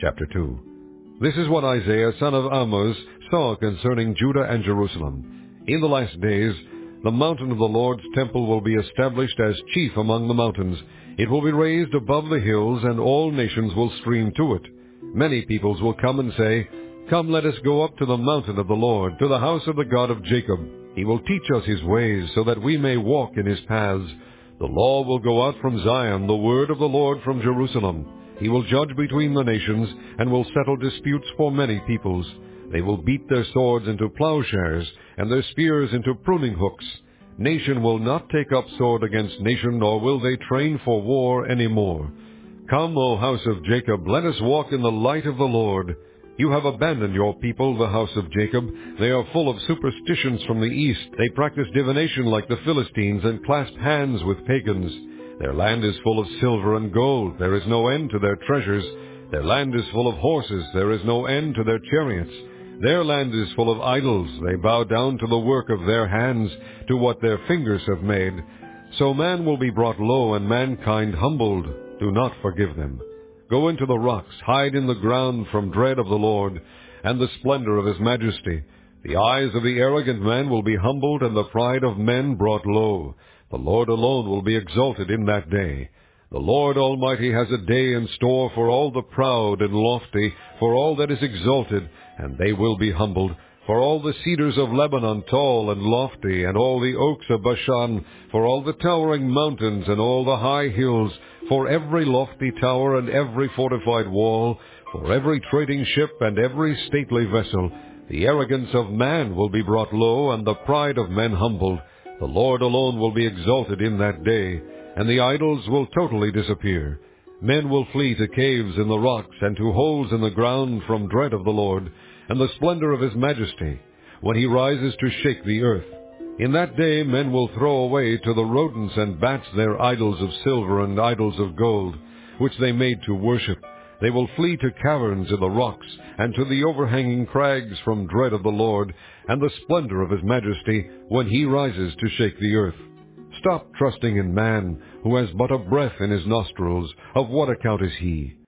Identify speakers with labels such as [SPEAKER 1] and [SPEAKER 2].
[SPEAKER 1] Chapter 2. This is what Isaiah son of Amoz saw concerning Judah and Jerusalem. In the last days, the mountain of the Lord's temple will be established as chief among the mountains. It will be raised above the hills, and all nations will stream to it. Many peoples will come and say, "Come, let us go up to the mountain of the Lord, to the house of the God of Jacob. He will teach us his ways, so that we may walk in his paths. The law will go out from Zion, the word of the Lord from Jerusalem. He will judge between the nations, and will settle disputes for many peoples. They will beat their swords into plowshares, and their spears into pruning hooks. Nation will not take up sword against nation, nor will they train for war any more. Come, O house of Jacob, let us walk in the light of the Lord. You have abandoned your people, the house of Jacob. They are full of superstitions from the east. They practice divination like the Philistines, and clasp hands with pagans. Their land is full of silver and gold. There is no end to their treasures. Their land is full of horses. There is no end to their chariots. Their land is full of idols. They bow down to the work of their hands, to what their fingers have made. So man will be brought low, and mankind humbled. Do not forgive them. Go into the rocks, hide in the ground from dread of the Lord, and the splendor of his majesty. The eyes of the arrogant man will be humbled, and the pride of men brought low. The Lord alone will be exalted in that day. The Lord Almighty has a day in store for all the proud and lofty, for all that is exalted, and they will be humbled, for all the cedars of Lebanon tall and lofty, and all the oaks of Bashan, for all the towering mountains and all the high hills, for every lofty tower and every fortified wall, for every trading ship and every stately vessel. The arrogance of man will be brought low, and the pride of men humbled. The Lord alone will be exalted in that day, and the idols will totally disappear. Men will flee to caves in the rocks and to holes in the ground from dread of the Lord, and the splendor of his majesty, when he rises to shake the earth. In that day men will throw away to the rodents and bats their idols of silver and idols of gold, which they made to worship. They will flee to caverns in the rocks, and to the overhanging crags from dread of the Lord, and the splendor of his majesty, when he rises to shake the earth. Stop trusting in man, who has but a breath in his nostrils. Of what account is he?